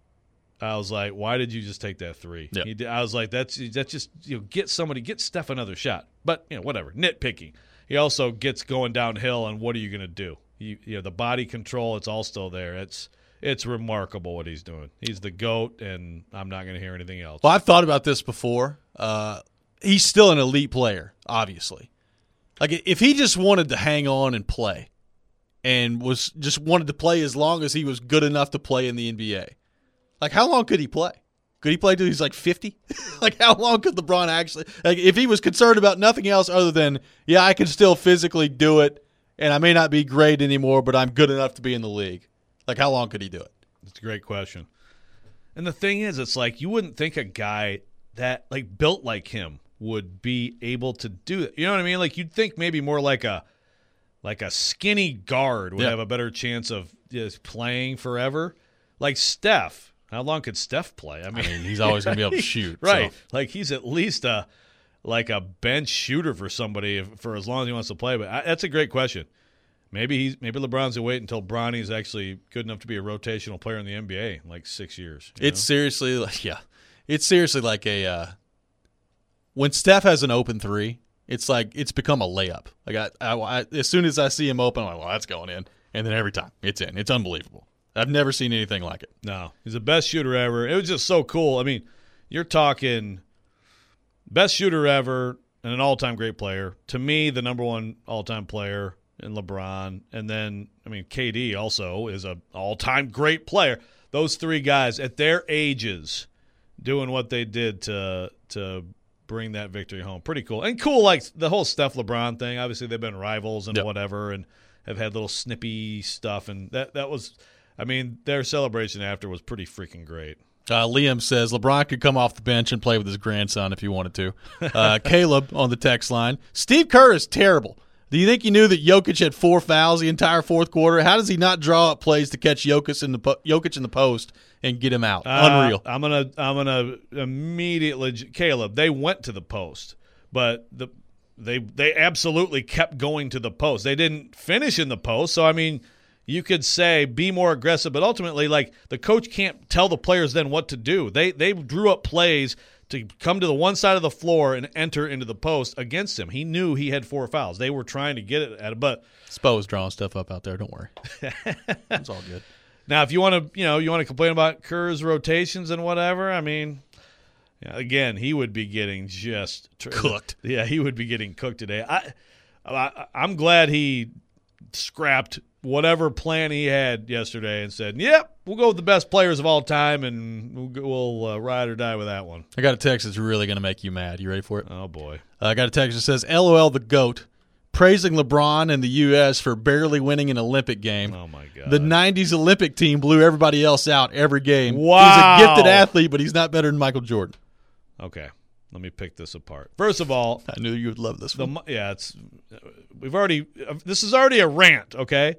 Speaker 6: I was like, why did you just take that three?
Speaker 4: Yep.
Speaker 6: He did, I was like, that's that's just, you know, get somebody, get Steph another shot. But, you know, whatever, nitpicking. He also gets going downhill, and what are you going to do? You, you know, the body control, it's all still there. It's it's remarkable what he's doing. He's the GOAT, and I'm not going to hear anything else.
Speaker 4: Well, I've thought about this before. Uh, he's still an elite player, obviously. Like, if he just wanted to hang on and play and was just wanted to play as long as he was good enough to play in the N B A, like, how long could he play? Could he play till he's like fifty? Like, how long could LeBron actually – like, if he was concerned about nothing else other than, yeah, I can still physically do it, and I may not be great anymore, but I'm good enough to be in the league. Like, how long could he do it?
Speaker 6: That's a great question. And the thing is, it's like you wouldn't think a guy that, like, built like him would be able to do it. You know what I mean? Like, you'd think maybe more like a like a skinny guard would
Speaker 4: yeah.
Speaker 6: have a better chance of just playing forever. Like Steph. How long could Steph play? I mean,
Speaker 4: I mean he's always going to be able to shoot.
Speaker 6: Right.
Speaker 4: So.
Speaker 6: Like, he's at least a like a bench shooter for somebody if, for as long as he wants to play. But I, that's a great question. Maybe he's maybe LeBron's going to wait until Bronny's actually good enough to be a rotational player in the N B A in like six years.
Speaker 4: It's
Speaker 6: know?
Speaker 4: seriously like, yeah. It's seriously like a uh, – when Steph has an open three, it's like it's become a layup. Like I, I, I, as soon as I see him open, I'm like, well, that's going in. And then every time it's in. It's unbelievable. I've never seen anything like it.
Speaker 6: No, he's the best shooter ever. It was just so cool. I mean, you're talking best shooter ever and an all-time great player. To me, the number one all-time player in LeBron. And then, I mean, K D also is an all-time great player. Those three guys at their ages doing what they did to to bring that victory home. Pretty cool. And cool, like the whole Steph LeBron thing. Obviously, they've been rivals and
Speaker 4: yep.
Speaker 6: whatever and have had little snippy stuff. And that, that was – I mean, their celebration after was pretty freaking great.
Speaker 4: Uh, Liam says LeBron could come off the bench and play with his grandson if he wanted to. Uh, Caleb on the text line. Steve Kerr is terrible. Do you think he knew that Jokic had four fouls the entire fourth quarter? How does he not draw up plays to catch Jokic in the po- Jokic in the post and get him out?
Speaker 6: Uh,
Speaker 4: Unreal.
Speaker 6: I'm gonna I'm gonna immediately Caleb. They went to the post, but the they they absolutely kept going to the post. They didn't finish in the post. So I mean. You could say be more aggressive, but ultimately, like, the coach can't tell the players then what to do. They they drew up plays to come to the one side of the floor and enter into the post against him. He knew he had four fouls. They were trying to get it at it, but
Speaker 4: Spo's drawing stuff up out there. Don't worry, it's all good.
Speaker 6: Now, if you want to, you know, you want to complain about Kerr's rotations and whatever, I mean, yeah, again, he would be getting just
Speaker 4: cooked.
Speaker 6: Yeah, he would be getting cooked today. I, I I'm glad he scrapped whatever plan he had yesterday and said, yep, we'll go with the best players of all time, and we'll, go- we'll uh, ride or die with that one.
Speaker 4: I got a text that's really going to make you mad. You ready for it?
Speaker 6: Oh, boy.
Speaker 4: Uh, I got a text that says, LOL the GOAT, praising LeBron and the U S for barely winning an Olympic game.
Speaker 6: Oh, my God.
Speaker 4: The nineties Olympic team blew everybody else out every game.
Speaker 6: Wow.
Speaker 4: He's a gifted athlete, but he's not better than Michael Jordan.
Speaker 6: Okay, let me pick this apart. First of all,
Speaker 4: I knew you would love this
Speaker 6: the
Speaker 4: one.
Speaker 6: mo- yeah, it's we've already uh, this is already a rant, okay?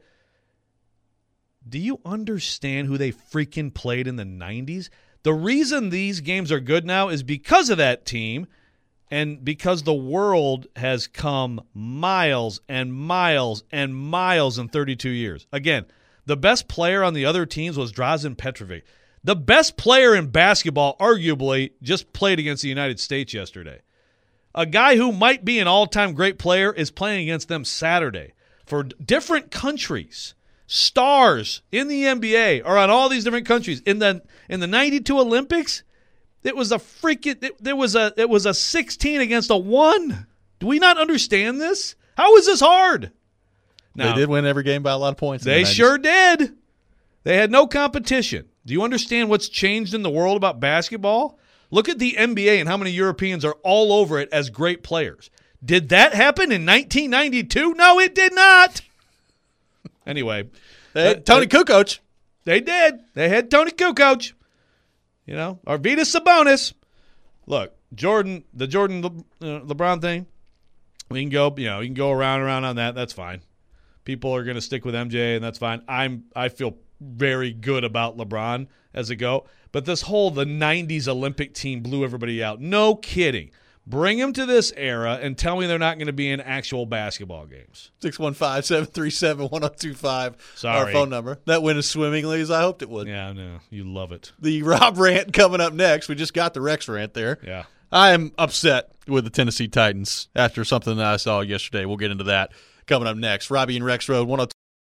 Speaker 6: Do you understand who they freaking played in the nineties? The reason these games are good now is because of that team and because the world has come miles and miles and miles in thirty-two years. Again, the best player on the other teams was Drazen Petrovic. The best player in basketball, arguably, just played against the United States yesterday. A guy who might be an all-time great player is playing against them Saturday. For different countries, stars in the N B A are on all these different countries. In the in the ninety-two Olympics, it was a freaking it, there was a it was a sixteen against a one. Do we not understand this? How is this hard? Now,
Speaker 4: They did win every game by a lot of points. in the
Speaker 6: they
Speaker 4: nineties.
Speaker 6: sure did. They had no competition. Do you understand what's changed in the world about basketball? Look at the N B A and how many Europeans are all over it as great players. Did that happen in nineteen ninety-two? No, it did not. Anyway,
Speaker 4: They had
Speaker 6: uh,
Speaker 4: Tony
Speaker 6: uh,
Speaker 4: Kukoc.
Speaker 6: they did. They had Tony Kukoc. You know, Arvydas Sabonis. Look, Jordan, the Jordan Le, uh, LeBron thing. We can go, you know, you can go around and around on that. That's fine. People are going to stick with M J, and that's fine. I'm, I feel very good about LeBron as a go. But this whole the nineties Olympic team blew everybody out. No kidding. Bring them to this era and tell me they're not going to be in actual basketball games.
Speaker 4: six one five, seven three seven, one oh two five.
Speaker 6: Sorry.
Speaker 4: Our phone number. That went as swimmingly as I hoped it would.
Speaker 6: Yeah, I know. You love it.
Speaker 4: The Rob rant coming up next. We just got the Rex rant there.
Speaker 6: Yeah.
Speaker 4: I am upset with the Tennessee Titans after something that I saw yesterday. We'll get into that coming up next. Robbie and Rex Road, one oh two.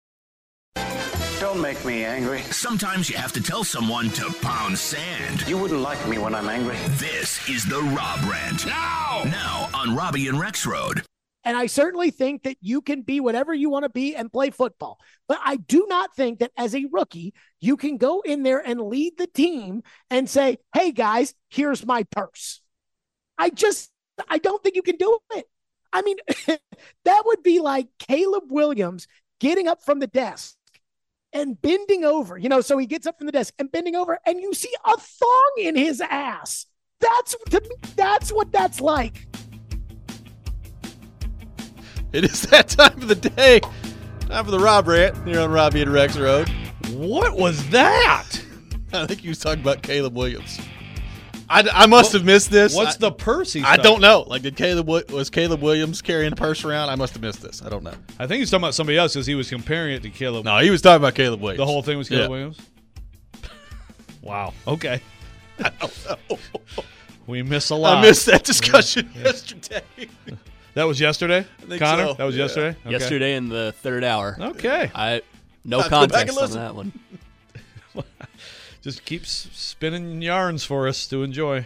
Speaker 8: Don't make me angry.
Speaker 9: Sometimes you have to tell someone to pound sand.
Speaker 8: You wouldn't like me when I'm angry.
Speaker 9: This is the Rob Rant. Now! Now on Robbie and Rex Road.
Speaker 5: And I certainly think that you can be whatever you want to be and play football. But I do not think that as a rookie, you can go in there and lead the team and say, hey, guys, here's my purse. I just, I don't think you can do it. I mean, that would be like Caleb Williams getting up from the desk and bending over, you know, so he gets up from the desk and bending over and you see a thong in his ass. That's, to me, that's what that's like.
Speaker 4: It is that time of the day. Time for the Rob rant here on Robbie and Rex Road.
Speaker 6: What was that?
Speaker 4: I think he was talking about Caleb Williams. I, I must have missed this.
Speaker 6: What's
Speaker 4: I,
Speaker 6: the purse he's
Speaker 4: I
Speaker 6: talking-
Speaker 4: don't know. Like, did Caleb was Caleb Williams carrying a purse around? I must have missed this. I don't know.
Speaker 6: I think he's talking about somebody else because he was comparing it to Caleb.
Speaker 4: No, he was talking about Caleb Williams.
Speaker 6: The whole thing was Caleb
Speaker 4: Yeah.
Speaker 6: Williams? Wow. Okay.
Speaker 4: I don't know.
Speaker 6: We miss a lot.
Speaker 4: I missed that discussion yesterday.
Speaker 6: That was yesterday?
Speaker 4: I think
Speaker 6: Connor?
Speaker 4: so.
Speaker 6: That was
Speaker 4: Yeah.
Speaker 6: yesterday? Okay.
Speaker 1: Yesterday in the third hour.
Speaker 6: Okay.
Speaker 1: I no
Speaker 4: Have to go back and
Speaker 1: context on
Speaker 4: listen.
Speaker 1: that one.
Speaker 6: Just keeps spinning yarns for us to enjoy.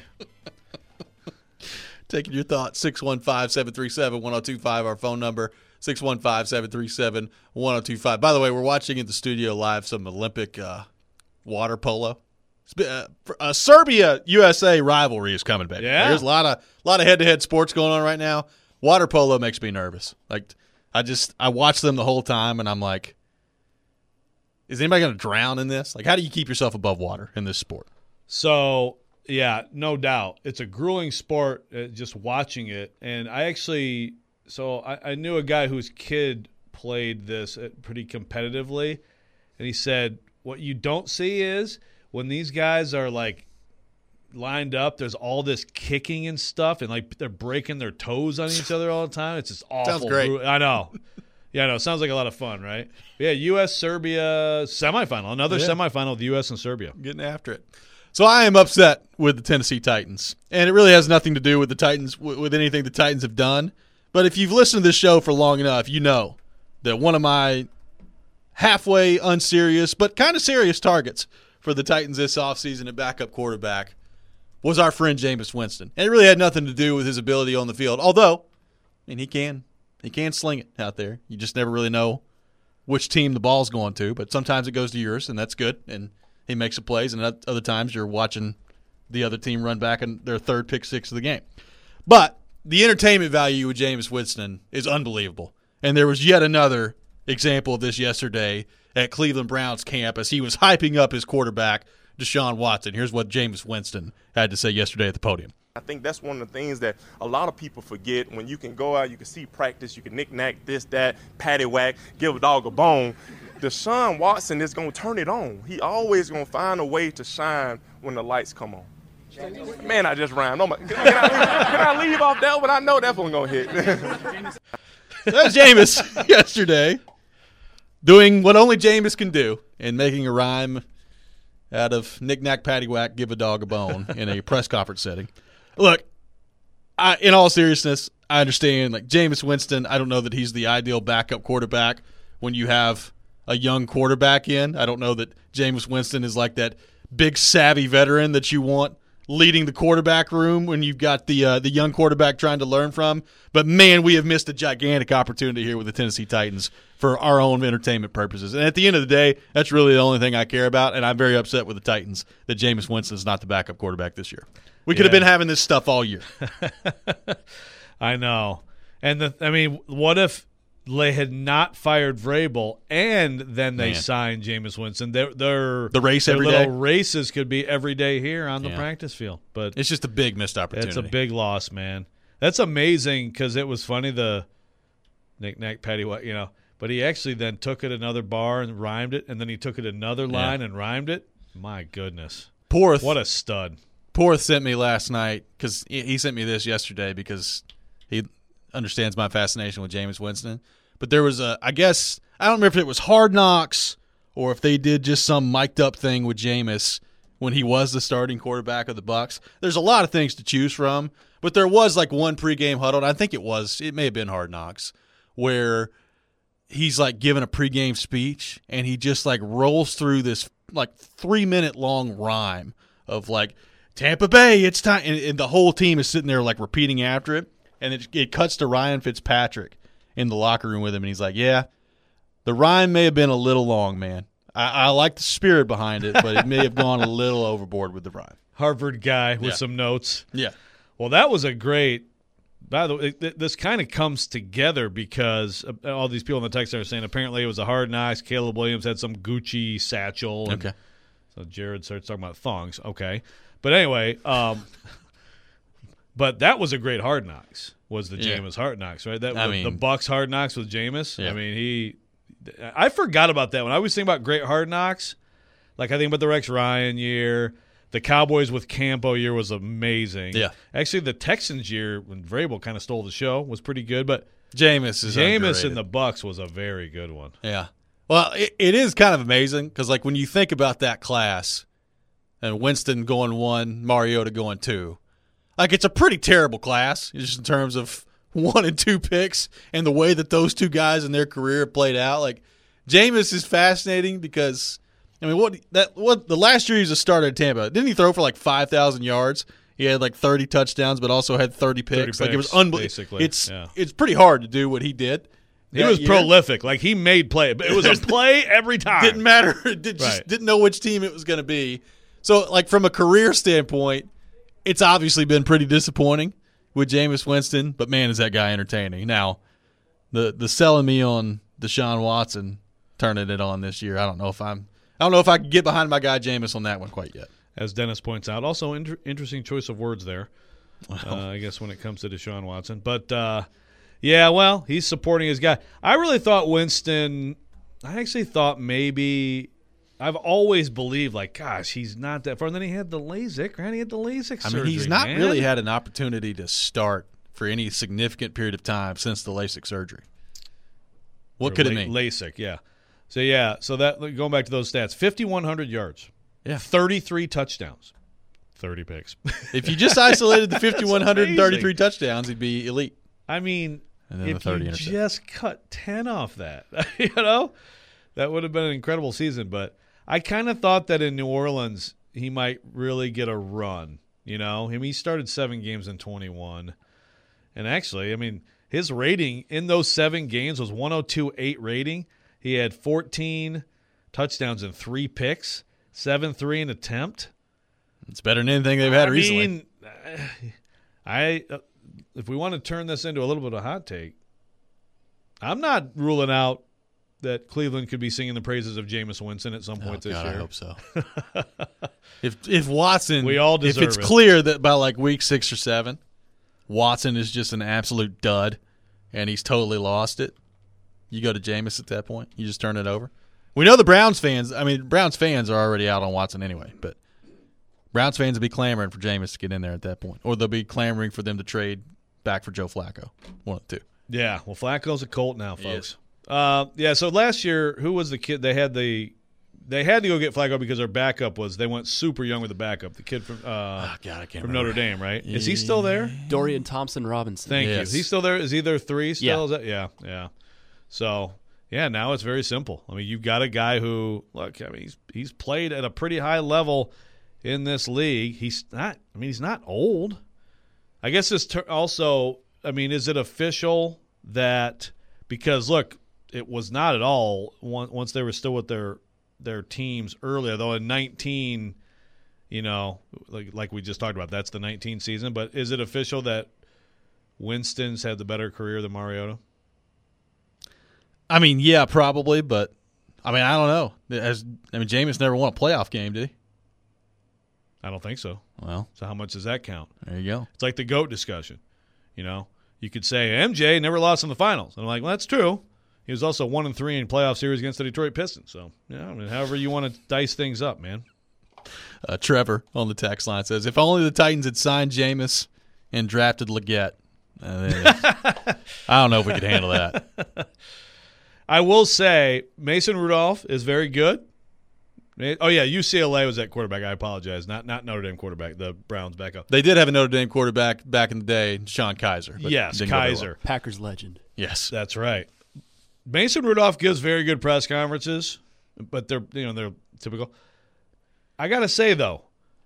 Speaker 4: Taking your thoughts, six one five, seven three seven, one oh two five, our phone number, six one five, seven three seven, one oh two five. By the way, we're watching in the studio live some Olympic uh, water polo. Uh, uh, Serbia-U S A rivalry is coming back.
Speaker 6: Yeah.
Speaker 4: There's a lot of lot of head-to-head sports going on right now. Water polo makes me nervous. Like, I just I watch them the whole time, and I'm like, is anybody going to drown in this? Like, how do you keep yourself above water in this sport?
Speaker 6: So, yeah, no doubt. It's a grueling sport uh, just watching it. And I actually – so I, I knew a guy whose kid played this uh, pretty competitively, and he said what you don't see is when these guys are, like, lined up, there's all this kicking and stuff, and, like, they're breaking their toes on each other all the time. It's just awful.
Speaker 4: Sounds great.
Speaker 6: Bru- I know. Yeah, I know. It sounds like a lot of fun, right? Yeah, U S Serbia semifinal. Another
Speaker 4: Yeah.
Speaker 6: semifinal of the U S and Serbia.
Speaker 4: Getting after it. So I am upset with the Tennessee Titans, and it really has nothing to do with the Titans, with, with anything the Titans have done. But if you've listened to this show for long enough, you know that one of my halfway unserious but kind of serious targets for the Titans this offseason at backup quarterback was our friend Jameis Winston. And it really had nothing to do with his ability on the field, although, I mean, he can. He can sling it out there. You just never really know which team the ball's going to, but sometimes it goes to yours, and that's good, and he makes the plays, and other times you're watching the other team run back in their third pick six of the game. But the entertainment value with Jameis Winston is unbelievable, and there was yet another example of this yesterday at Cleveland Browns camp as he was hyping up his quarterback, Deshaun Watson. Here's what Jameis Winston had to say yesterday at the podium.
Speaker 10: I think that's one of the things that a lot of people forget. When you can go out, you can see practice, you can knick-knack this, that, paddywhack, give a dog a bone. Deshaun Watson is going to turn it on. He always going to find a way to shine when the lights come on. Man, I just rhymed. Oh my, can, I, can, I leave, can I leave off that one? I know that one going to hit.
Speaker 4: That's Jameis yesterday doing what only Jameis can do and making a rhyme out of knick-knack, paddywhack, give a dog a bone in a press conference setting. Look, I, in all seriousness, I understand, like, Jameis Winston, I don't know that he's the ideal backup quarterback when you have a young quarterback in. I don't know that Jameis Winston is like that big, savvy veteran that you want leading the quarterback room when you've got the uh, the young quarterback trying to learn from. But, man, we have missed a gigantic opportunity here with the Tennessee Titans for our own entertainment purposes. And at the end of the day, that's really the only thing I care about, and I'm very upset with the Titans that Jameis Winston is not the backup quarterback this year. We could
Speaker 6: Yeah.
Speaker 4: have been having this stuff all year.
Speaker 6: I know. And, the, I mean, what if they had not fired Vrabel and then they
Speaker 4: Man.
Speaker 6: signed Jameis Winston? Their, their,
Speaker 4: The race
Speaker 6: their
Speaker 4: every
Speaker 6: little
Speaker 4: day?
Speaker 6: races could be every day here on the
Speaker 4: Yeah.
Speaker 6: practice field. But
Speaker 4: It's just a big missed opportunity.
Speaker 6: it's a big loss, man. That's amazing because it was funny, the knick-knack, paddywhack, you know. But he actually then took it another bar and rhymed it, and then he took it another line and rhymed it. My goodness.
Speaker 4: Porth,
Speaker 6: What a stud.
Speaker 4: Porth sent me last night because he sent me this yesterday because he understands my fascination with Jameis Winston. But there was a, I guess, I don't remember if it was Hard Knocks or if they did just some mic'd up thing with Jameis when he was the starting quarterback of the Bucs. There's a lot of things to choose from, but there was like one pregame huddle, and I think it was, it may have been Hard Knocks, where he's like giving a pregame speech and he just like rolls through this like three minute long rhyme of like, Tampa Bay, it's time. And, and the whole team is sitting there like repeating after it. And it, it cuts to Ryan Fitzpatrick in the locker room with him. And he's like, yeah, the rhyme may have been a little long, man. I, I like the spirit behind it, but it may have gone a little overboard with the rhyme.
Speaker 6: Harvard guy with
Speaker 4: Yeah.
Speaker 6: some notes.
Speaker 4: Yeah.
Speaker 6: Well, that was a great – by the way, th- this kind of comes together because all these people in the text are saying apparently it was a Hard Knocks. Caleb Williams had some Gucci satchel. And
Speaker 4: Okay.
Speaker 6: so Jared starts talking about thongs. Okay. But anyway, um, but that was a great Hard Knocks, was the
Speaker 4: Yeah.
Speaker 6: Jameis Hard Knocks, right? That
Speaker 4: I
Speaker 6: was
Speaker 4: mean-
Speaker 6: the Bucks Hard Knocks with Jameis.
Speaker 4: Yeah.
Speaker 6: I mean, he – I forgot about that. When I was thinking about great Hard Knocks, like I think about the Rex Ryan year, the Cowboys with Campo year was amazing.
Speaker 4: Yeah.
Speaker 6: Actually, the Texans year when Vrabel kind of stole the show was pretty good, but
Speaker 4: Jameis is
Speaker 6: Jameis
Speaker 4: underrated.
Speaker 6: and the Bucks was a very good one.
Speaker 4: Yeah. Well, it, it is kind of amazing because, like, when you think about that class and Winston going one, Mariota going two, like, it's a pretty terrible class just in terms of one and two picks and the way that those two guys in their career played out. Like, Jameis is fascinating because, I mean, what that what the last year he was a starter at Tampa, didn't he throw for like five thousand yards? He had like thirty touchdowns, but also had thirty picks.
Speaker 6: thirty
Speaker 4: like, it was
Speaker 6: picks,
Speaker 4: unbelievable.
Speaker 6: basically,
Speaker 4: It's,
Speaker 6: yeah.
Speaker 4: it's pretty hard to do what he did.
Speaker 6: He
Speaker 4: that
Speaker 6: was
Speaker 4: year.
Speaker 6: prolific. Like, he made play. It was a play every time.
Speaker 4: Didn't matter. It did, just
Speaker 6: Right.
Speaker 4: didn't know which team it was going to be. So, like, from a career standpoint, it's obviously been pretty disappointing with Jameis Winston, but, man, is that guy entertaining. Now, the the selling me on Deshaun Watson turning it on this year, I don't know if I'm – I don't know if I can get behind my guy Jameis on that one quite yet.
Speaker 6: As Dennis points out. Also, inter- interesting choice of words there, uh, I guess, when it comes to Deshaun Watson. But, uh, yeah, well, he's supporting his guy. I really thought Winston – I actually thought maybe – I've always believed, like, gosh, he's not that far. And then he had the LASIK, right? He had the LASIK
Speaker 4: I
Speaker 6: surgery,
Speaker 4: mean, he's not
Speaker 6: man.
Speaker 4: really had an opportunity to start for any significant period of time since the LASIK surgery. What
Speaker 6: Or
Speaker 4: could it
Speaker 6: La-
Speaker 4: mean?
Speaker 6: LASIK, yeah. So, yeah, so that going back to those stats, fifty-one hundred yards,
Speaker 4: Yeah.
Speaker 6: thirty-three touchdowns, thirty picks.
Speaker 4: If you just isolated the fifty-one thirty-three
Speaker 6: amazing.
Speaker 4: touchdowns, he'd be elite.
Speaker 6: I mean,
Speaker 4: And then the
Speaker 6: if
Speaker 4: thirty
Speaker 6: you
Speaker 4: interceptions.
Speaker 6: just cut ten off that, you know, that would have been an incredible season. But I kind of thought that in New Orleans he might really get a run, you know. I mean, he started seven games in twenty-one. And actually, I mean, his rating in those seven games was one oh two point eight rating. He had fourteen touchdowns and three picks, seven three an attempt.
Speaker 4: It's better than anything they've had
Speaker 6: I
Speaker 4: recently.
Speaker 6: Mean, I uh, if we want to turn this into a little bit of a hot take, I'm not ruling out that Cleveland could be singing the praises of Jameis Winston at some point
Speaker 4: oh,
Speaker 6: this
Speaker 4: God,
Speaker 6: year.
Speaker 4: I hope so. if if Watson,
Speaker 6: we all
Speaker 4: if
Speaker 6: deserve
Speaker 4: it's
Speaker 6: it.
Speaker 4: clear that by like week six or seven, Watson is just an absolute dud, and he's totally lost it, you go to Jameis at that point. You just turn it over. We know the Browns fans. I mean, Browns fans are already out on Watson anyway, but Browns fans will be clamoring for Jameis to get in there at that point, or they'll be clamoring for them to trade back for Joe Flacco. One of the two.
Speaker 6: Yeah, well, Flacco's a Colt now, folks.
Speaker 4: Yes.
Speaker 6: Uh, yeah, so last year, who was the kid? They had the they had to go get Flacco because their backup was they went super young with the backup, the kid from uh,
Speaker 4: oh, God, I can't
Speaker 6: from
Speaker 4: remember.
Speaker 6: Notre Dame, right? Yeah. Is he still there?
Speaker 11: Dorian Thompson-Robinson.
Speaker 6: Thank
Speaker 4: yes.
Speaker 6: you. Is he still there? Is he there three still?
Speaker 11: Yeah.
Speaker 6: Is that, yeah, yeah. So yeah, now it's very simple. I mean, you've got a guy who look. I mean, he's he's played at a pretty high level in this league. He's not. I mean, he's not old. I guess this ter- also. I mean, is it official that because look, it was not at all once they were still with their their teams earlier, though in nineteen, you know, like like we just talked about, that's the nineteen season. But is it official that Winston's had the better career than Mariota?
Speaker 4: I mean, yeah, probably, but I mean, I don't know. As I mean, Jameis never won a playoff game, did he?
Speaker 6: I don't think so.
Speaker 4: Well,
Speaker 6: so how much does that count?
Speaker 4: There you go.
Speaker 6: It's like the GOAT discussion. You know, you could say M J never lost in the finals. And I'm like, well, that's true. He was also one and three in playoff series against the Detroit Pistons. So, yeah, I mean, however you want to dice things up, man.
Speaker 4: Uh, Trevor on the text line says, if only the Titans had signed Jameis and drafted Leggett. Uh, I don't know if we could handle that.
Speaker 6: I will say Mason Rudolph is very good. Oh, yeah, U C L A was that quarterback. I apologize. Not not Notre Dame quarterback, the Browns backup.
Speaker 4: They did have a Notre Dame quarterback back in the day, Sean Kaiser. But
Speaker 6: yes, Kaiser.
Speaker 4: Well.
Speaker 11: Packers legend.
Speaker 4: Yes.
Speaker 6: That's right. Mason Rudolph gives very good press conferences, but they're you know they're typical. I got to say, though,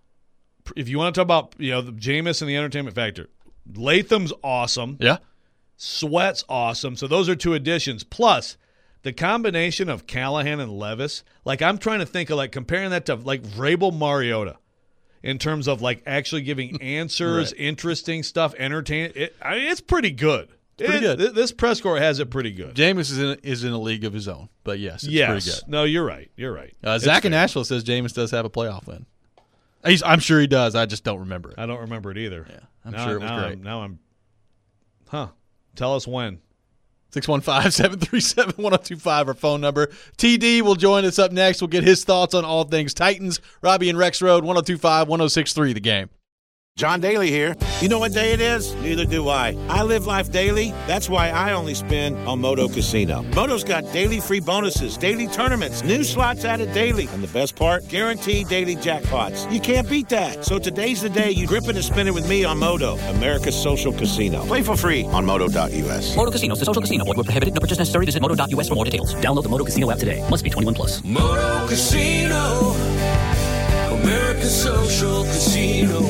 Speaker 6: if you want to talk about you know the Jameis and the entertainment factor, Latham's awesome.
Speaker 4: Yeah.
Speaker 6: Sweat's awesome. So those are two additions. Plus, the combination of Callahan and Levis, like I'm trying to think of like comparing that to like Vrabel Mariota in terms of like actually giving answers,
Speaker 4: right.
Speaker 6: interesting stuff, entertaining. It, I mean, it's pretty good.
Speaker 4: It's pretty
Speaker 6: it,
Speaker 4: good.
Speaker 6: This press corps has it pretty good.
Speaker 4: Jameis is in, is in a league of his own, but yes, it's
Speaker 6: yes.
Speaker 4: pretty good.
Speaker 6: No, you're right. You're right.
Speaker 4: Uh, Zach in Nashville says Jameis does have a playoff win. He's, I'm sure he does. I just don't remember it.
Speaker 6: I don't remember it either.
Speaker 4: Yeah, I'm
Speaker 6: now,
Speaker 4: sure it was
Speaker 6: now
Speaker 4: great.
Speaker 6: I'm, now I'm, huh? Tell us when.
Speaker 4: six one five, seven three seven, one oh two five, our phone number. T D will join us up next. We'll get his thoughts on all things Titans. Robbie and Rex Road, one oh two five, one oh six three, The Game.
Speaker 2: John Daly here. You know what day it is? Neither do I. I live life daily. That's why I only spin on Moto Casino. Moto's got daily free bonuses, daily tournaments, new slots added daily. And the best part? Guaranteed daily jackpots. You can't beat that. So today's the day you grip it and spin it with me on Moto, America's social casino. Play for free on moto dot u s.
Speaker 1: Moto Casino is a social casino. Void where prohibited. No purchase necessary. Visit moto dot u s for more details. Download the Moto Casino app today. Must be twenty-one plus.
Speaker 3: Moto Casino, America's social casino.